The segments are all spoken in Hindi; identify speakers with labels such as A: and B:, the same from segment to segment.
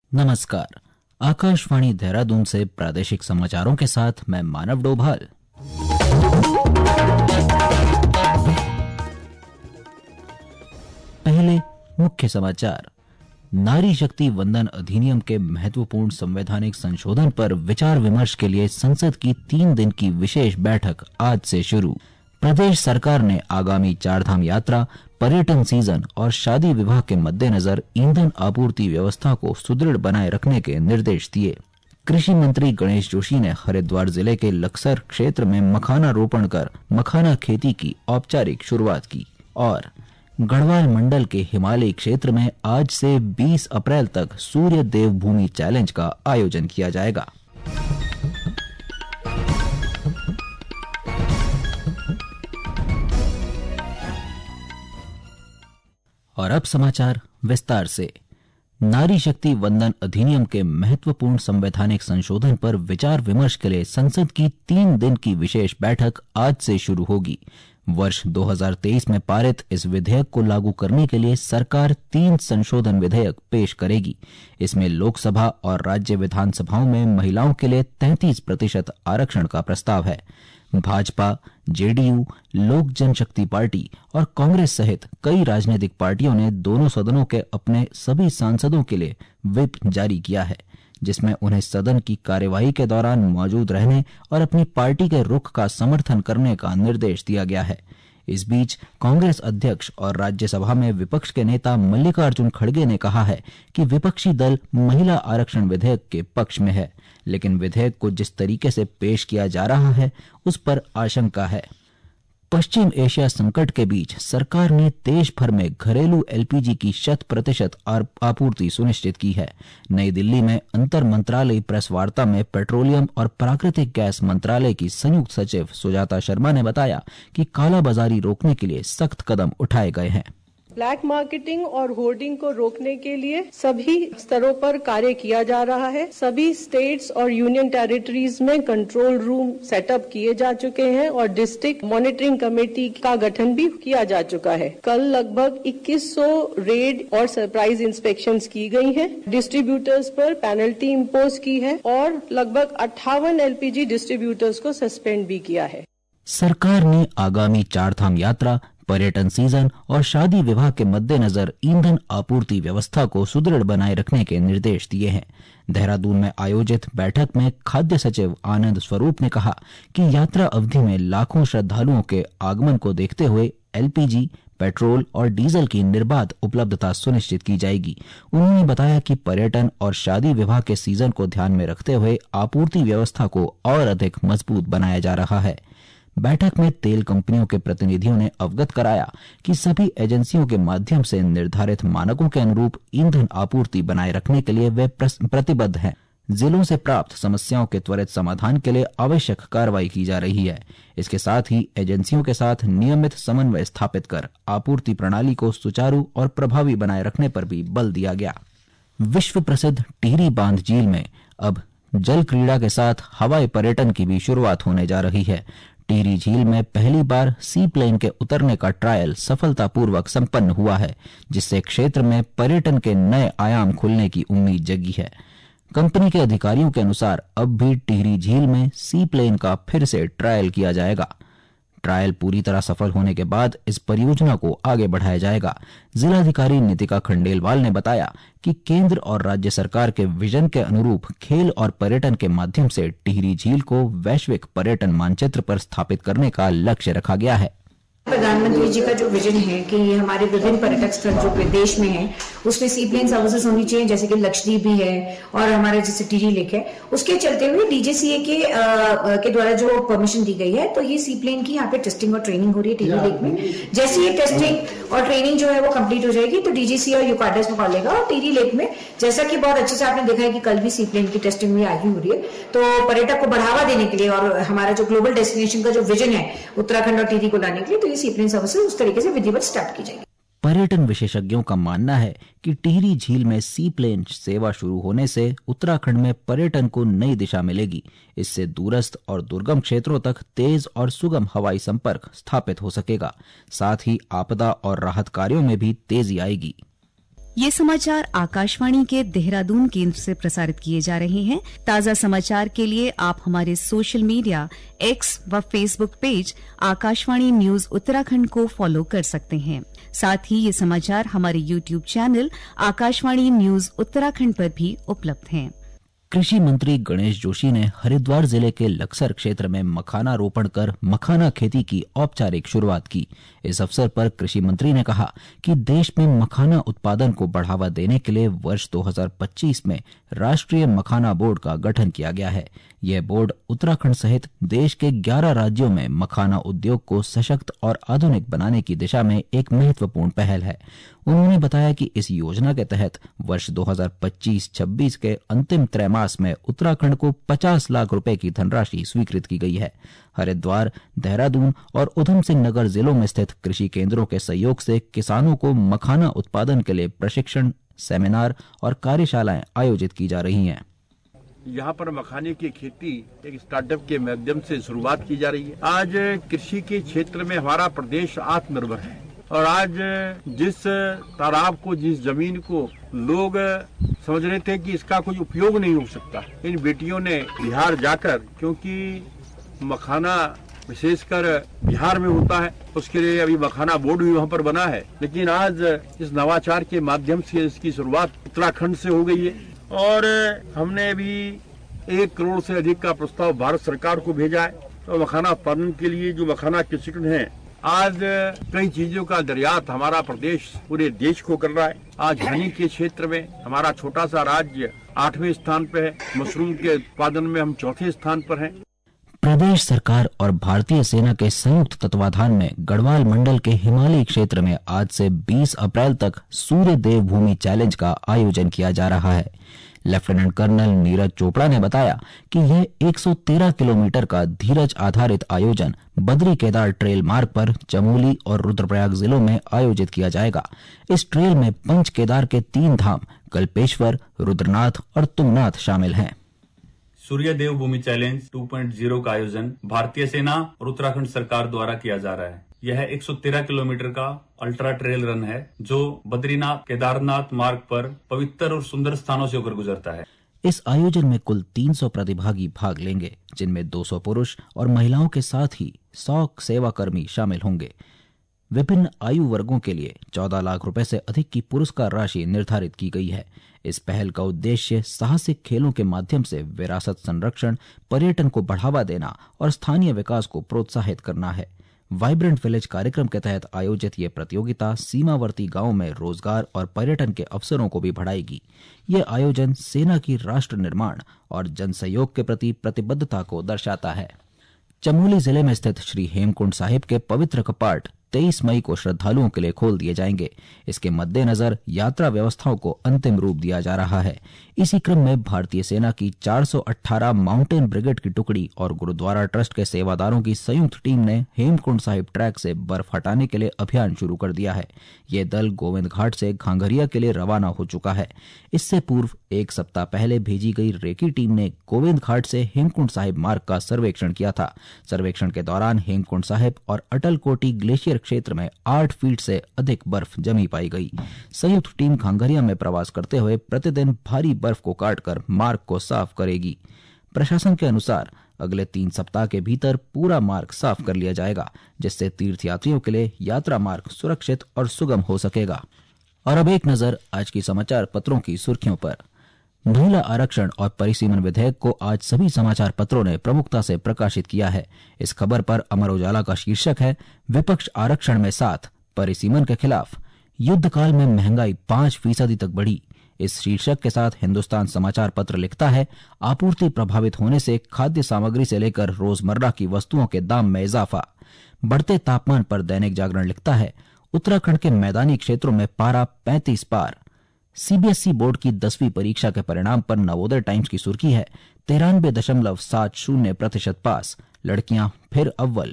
A: नमस्कार। आकाशवाणी देहरादून से प्रादेशिक समाचारों के साथ मैं मानव डोभाल। पहले मुख्य समाचार। नारी शक्ति वंदन अधिनियम के महत्वपूर्ण संवैधानिक संशोधन पर विचार विमर्श के लिए संसद की 3 दिन की विशेष बैठक आज से शुरू। प्रदेश सरकार ने आगामी चारधाम यात्रा, पर्यटन सीजन और शादी विवाह के मद्देनजर ईंधन आपूर्ति व्यवस्था को सुदृढ़ बनाए रखने के निर्देश दिए। कृषि मंत्री गणेश जोशी ने हरिद्वार जिले के लक्सर क्षेत्र में मखाना रोपण कर मखाना खेती की औपचारिक शुरुआत की। और गढ़वाल मंडल के हिमालयी क्षेत्र में आज से 20 अप्रैल तक सूर्य देव भूमि चैलेंज का आयोजन किया जाएगा। और अब समाचार विस्तार से। नारी शक्ति वंदन अधिनियम के महत्वपूर्ण संवैधानिक संशोधन पर विचार विमर्श के लिए संसद की 3 दिन की विशेष बैठक आज से शुरू होगी। वर्ष 2023 में पारित इस विधेयक को लागू करने के लिए सरकार 3 संशोधन विधेयक पेश करेगी। इसमें लोकसभा और राज्य विधानसभाओं में महिलाओं के लिए 33% आरक्षण का प्रस्ताव है। भाजपा, जेडीयू, लोक जनशक्ति पार्टी और कांग्रेस सहित कई राजनीतिक पार्टियों ने दोनों सदनों के अपने सभी सांसदों के लिए व्हिप जारी किया है, जिसमें उन्हें सदन की कार्यवाही के दौरान मौजूद रहने और अपनी पार्टी के रुख का समर्थन करने का निर्देश दिया गया है। इस बीच कांग्रेस अध्यक्ष और राज्यसभा में विपक्ष के नेता मल्लिकार्जुन खड़गे ने कहा है कि विपक्षी दल महिला आरक्षण विधेयक के पक्ष में है, लेकिन विधेयक को जिस तरीके से पेश किया जा रहा है उस पर आशंका है। पश्चिम एशिया संकट के बीच सरकार ने देश भर में घरेलू एलपीजी की 100% आपूर्ति सुनिश्चित की है। नई दिल्ली में अंतर मंत्रालयी प्रेस वार्ता में पेट्रोलियम और प्राकृतिक गैस मंत्रालय की संयुक्त सचिव सुजाता शर्मा ने बताया कि कालाबाजारी रोकने के लिए सख्त कदम उठाए गए हैं।
B: ब्लैक मार्केटिंग और होर्डिंग को रोकने के लिए सभी स्तरों पर कार्य किया जा रहा है। सभी स्टेट्स और यूनियन टेरिटरीज में कंट्रोल रूम सेटअप किए जा चुके हैं और डिस्ट्रिक्ट मॉनिटरिंग कमेटी का गठन भी किया जा चुका है। कल लगभग 2100 रेड और सरप्राइज इंस्पेक्शंस की गई हैं। डिस्ट्रीब्यूटर्स पर पेनल्टी इम्पोज की है और लगभग 58 एलपीजी डिस्ट्रीब्यूटर्स को सस्पेंड भी किया है।
A: सरकार ने आगामी चारधाम यात्रा, पर्यटन सीजन और शादी विवाह के मद्देनजर ईंधन आपूर्ति व्यवस्था को सुदृढ़ बनाए रखने के निर्देश दिए हैं। देहरादून में आयोजित बैठक में खाद्य सचिव आनंद स्वरूप ने कहा कि यात्रा अवधि में लाखों श्रद्धालुओं के आगमन को देखते हुए एलपीजी, पेट्रोल और डीजल की निर्बाध उपलब्धता सुनिश्चित की जाएगी। उन्होंने बताया कि पर्यटन और शादी विवाह के सीजन को ध्यान में रखते हुए आपूर्ति व्यवस्था को और अधिक मजबूत बनाया जा रहा है। बैठक में तेल कंपनियों के प्रतिनिधियों ने अवगत कराया कि सभी एजेंसियों के माध्यम से निर्धारित मानकों के अनुरूप ईंधन आपूर्ति बनाए रखने के लिए वे प्रतिबद्ध हैं। जिलों से प्राप्त समस्याओं के त्वरित समाधान के लिए आवश्यक कार्रवाई की जा रही है। इसके साथ ही एजेंसियों के साथ नियमित समन्वय स्थापित कर आपूर्ति प्रणाली को सुचारू और प्रभावी बनाए रखने पर भी बल दिया गया। विश्व प्रसिद्ध टिहरी बांध झील में अब जल क्रीड़ा के साथ हवाई पर्यटन की भी शुरुआत होने जा रही है। टिहरी झील में पहली बार सी प्लेन के उतरने का ट्रायल सफलतापूर्वक संपन्न हुआ है, जिससे क्षेत्र में पर्यटन के नए आयाम खुलने की उम्मीद जगी है। कंपनी के अधिकारियों के अनुसार अब भी टिहरी झील में सी प्लेन का फिर से ट्रायल किया जाएगा। ट्रायल पूरी तरह सफल होने के बाद इस परियोजना को आगे बढ़ाया जाएगा। जिलाधिकारी नितिका खंडेलवाल ने बताया कि केंद्र और राज्य सरकार के विजन के अनुरूप खेल और पर्यटन के माध्यम से टिहरी झील को वैश्विक पर्यटन मानचित्र पर स्थापित करने का लक्ष्य रखा गया है।
C: प्रधानमंत्री जी का जो विजन है कि ये हमारे विभिन्न पर्यटक स्थल जो देश में है उसमें सी प्लेन सर्विसेज होनी चाहिए, जैसे कि लक्षद्वीप भी है और हमारे जैसे टिहरी लेक है। उसके चलते हुए डीजीसीए के द्वारा जो परमिशन दी गई है, तो ये सी प्लेन की यहाँ पे टेस्टिंग और ट्रेनिंग हो रही है टिहरी लेक में। जैसे ये टेस्टिंग और ट्रेनिंग जो है वो कंप्लीट हो जाएगी तो डीजीसीए और यूकाडस में पकड़ लेगा। और टिहरी लेक में जैसा कि बहुत अच्छे से आपने देखा है कि कल भी सी प्लेन की टेस्टिंग में आगे हो रही है, तो पर्यटक को बढ़ावा देने के लिए और हमारा जो ग्लोबल डेस्टिनेशन का जो विजन है उत्तराखंड और टिहरी को लाने के लिए, तो ये सी प्लेन सर्विसेज उस तरीके से विधिवत स्टार्ट की जाएगी।
A: पर्यटन विशेषज्ञों का मानना है कि टिहरी झील में सी प्लेन सेवा शुरू होने से उत्तराखंड में पर्यटन को नई दिशा मिलेगी। इससे दूरस्थ और दुर्गम क्षेत्रों तक तेज और सुगम हवाई संपर्क स्थापित हो सकेगा। साथ ही आपदा और राहत कार्यों में भी तेजी आएगी।
D: ये समाचार आकाशवाणी के देहरादून केंद्र से प्रसारित किए जा रहे हैं। ताज़ा समाचार के लिए आप हमारे सोशल मीडिया एक्स व Facebook page Akashvani news Uttarakhand को फॉलो कर सकते हैं। साथ ही ये समाचार हमारे YouTube channel Akashvani news Uttarakhand पर भी उपलब्ध हैं।
A: कृषि मंत्री गणेश जोशी ने हरिद्वार जिले के लक्सर क्षेत्र में मखाना रोपण कर मखाना खेती की औपचारिक शुरुआत की। इस अवसर पर कृषि मंत्री ने कहा कि देश में मखाना उत्पादन को बढ़ावा देने के लिए वर्ष 2025 में राष्ट्रीय मखाना बोर्ड का गठन किया गया है। यह बोर्ड उत्तराखंड सहित देश के 11 राज्यों में मखाना उद्योग को सशक्त और आधुनिक बनाने की दिशा में एक महत्वपूर्ण पहल है। उन्होंने बताया कि इस योजना के तहत वर्ष 2025-26 के अंतिम त्रैमास में उत्तराखंड को 50 लाख रुपए की धनराशि स्वीकृत की गई है। हरिद्वार, देहरादून और उधम सिंह नगर जिलों में स्थित कृषि केंद्रों के सहयोग से किसानों को मखाना उत्पादन के लिए प्रशिक्षण, सेमिनार और कार्यशालाएं आयोजित की जा रही हैं।
E: यहाँ पर मखाने की खेती एक स्टार्टअप के माध्यम से शुरुआत की जा रही है। आज कृषि के क्षेत्र में हमारा प्रदेश आत्मनिर्भर है और आज जिस तालाब को, जिस जमीन को लोग समझ रहे थे कि इसका कोई उपयोग नहीं हो सकता, इन बेटियों ने बिहार जाकर, क्योंकि मखाना विशेषकर बिहार में होता है, उसके लिए अभी मखाना बोर्ड भी वहाँ पर बना है, लेकिन आज इस नवाचार के माध्यम से इसकी शुरुआत उत्तराखंड से हो गई है और हमने अभी 1 करोड़ से अधिक का प्रस्ताव भारत सरकार को भेजा है। तो मखाना उत्पादन के लिए जो मखाना कृषक हैं, आज कई चीजों का निर्यात हमारा प्रदेश पूरे देश को कर रहा है। आज हनी के क्षेत्र में हमारा छोटा सा राज्य 8वें स्थान पे है, मशरूम के उत्पादन में हम 4थे स्थान पर हैं।
A: प्रदेश सरकार और भारतीय सेना के संयुक्त तत्वाधान में गढ़वाल मंडल के हिमालयी क्षेत्र में आज से 20 अप्रैल तक सूर्य देव भूमि चैलेंज का आयोजन किया जा रहा है। लेफ्टिनेंट कर्नल नीरज चोपड़ा ने बताया कि यह 113 किलोमीटर का धीरज आधारित आयोजन बद्री केदार ट्रेल मार्ग पर चमोली और रुद्रप्रयाग जिलों में आयोजित किया जाएगा। इस ट्रेल में पंच केदार के 3 धाम कल्पेश्वर, रुद्रनाथ और तुंगनाथ शामिल हैं।
F: सूर्य देव भूमि चैलेंज 2.0 का आयोजन भारतीय सेना और उत्तराखंड सरकार द्वारा किया जा रहा है। यह 113 किलोमीटर का अल्ट्रा ट्रेल रन है जो बद्रीनाथ केदारनाथ मार्ग पर पवित्र और सुंदर स्थानों से होकर गुजरता है।
A: इस आयोजन में कुल 300 प्रतिभागी भाग लेंगे, जिनमें 200 पुरुष और महिलाओं के साथ ही 100 सेवाकर्मी शामिल होंगे। विभिन्न आयु वर्गों के लिए 14 लाख रुपए से अधिक की पुरस्कार राशि निर्धारित की गई है। इस पहल का उद्देश्य साहसिक खेलों के माध्यम से विरासत संरक्षण, पर्यटन को बढ़ावा देना और स्थानीय विकास को प्रोत्साहित करना है। वाइब्रेंट विलेज कार्यक्रम के तहत आयोजित ये प्रतियोगिता सीमावर्ती गांवों में रोजगार और पर्यटन के अवसरों को भी बढ़ाएगी। ये आयोजन सेना की राष्ट्र निर्माण और जनसहयोग के प्रति प्रतिबद्धता को दर्शाता है। चमोली जिले में स्थित श्री हेमकुंड साहिब के पवित्र कपाट 23 मई को श्रद्धालुओं के लिए खोल दिए जाएंगे। इसके मद्देनजर यात्रा व्यवस्थाओं को अंतिम रूप दिया जा रहा है। इसी क्रम में भारतीय सेना की 418 माउंटेन ब्रिगेड की टुकड़ी और गुरुद्वारा ट्रस्ट के सेवादारों की संयुक्त टीम ने हेमकुंड साहिब ट्रैक से बर्फ हटाने के लिए अभियान शुरू कर दिया है। ये दल गोविंद घाट से घांघरिया के लिए रवाना हो चुका है। इससे पूर्व 1 सप्ताह पहले भेजी गई रेकी टीम ने गोविंद घाट से हेमकुंड साहिब मार्ग का सर्वेक्षण किया था। सर्वेक्षण के दौरान हेमकुंड साहिब और अटल कोटी ग्लेशियर क्षेत्र में 8 फीट से अधिक बर्फ जमी पाई गई। संयुक्त टीम घांघरिया में प्रवास करते हुए प्रतिदिन भारी बर्फ को काटकर मार्ग को साफ करेगी। प्रशासन के अनुसार अगले 3 सप्ताह के भीतर पूरा मार्ग साफ कर लिया जाएगा, जिससे तीर्थयात्रियों के लिए यात्रा मार्ग सुरक्षित और सुगम हो सकेगा। और अब एक नजर आज की समाचार पत्रों की सुर्खियों पर। महिला आरक्षण और परिसीमन विधेयक को आज सभी समाचार पत्रों ने प्रमुखता से प्रकाशित किया है। इस खबर पर अमर उजाला का शीर्षक है, विपक्ष आरक्षण में साथ, परिसीमन के खिलाफ, युद्धकाल में महंगाई 5% तक बढ़ी। इस शीर्षक के साथ हिंदुस्तान समाचार पत्र लिखता है, आपूर्ति प्रभावित होने से खाद्य सामग्री से लेकर रोजमर्रा की वस्तुओं के दाम में इजाफा। बढ़ते तापमान पर दैनिक जागरण लिखता है, उत्तराखंड के मैदानी क्षेत्रों में पारा 35 पार। सीबीएसई बोर्ड की 10वीं परीक्षा के परिणाम पर नवोदय टाइम्स की सुर्खी है, 93.70% पास, लड़कियां फिर अव्वल।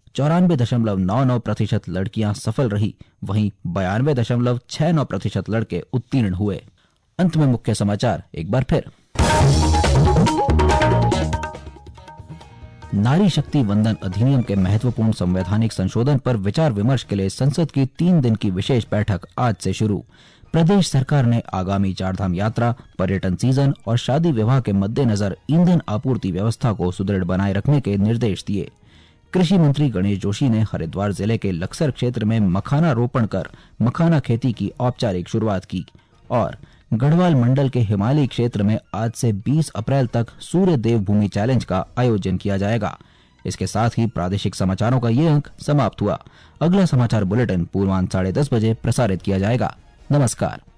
A: 94.99% लड़कियां सफल रही, वहीं 92.69% लड़के उत्तीर्ण हुए। अंत में मुख्य समाचार एक बार फिर। नारी शक्ति वंदन अधिनियम के महत्वपूर्ण संवैधानिक संशोधन पर विचार विमर्श के लिए संसद की 3 दिन की विशेष बैठक आज से शुरू। प्रदेश सरकार ने आगामी चारधाम यात्रा, पर्यटन सीजन और शादी विवाह के मद्देनजर ईंधन आपूर्ति व्यवस्था को सुदृढ़ बनाए रखने के निर्देश दिए। कृषि मंत्री गणेश जोशी ने हरिद्वार जिले के लक्सर क्षेत्र में मखाना रोपण कर मखाना खेती की औपचारिक शुरुआत की और गढ़वाल मंडल के हिमालयी क्षेत्र में आज से 20 अप्रैल तक सूर्य देव भूमि चैलेंज का आयोजन किया जाएगा। इसके साथ ही प्रादेशिक समाचारों का ये अंक समाप्त हुआ। अगला समाचार बुलेटिन पूर्वाह्न 10:30 बजे प्रसारित किया जाएगा। नमस्कार।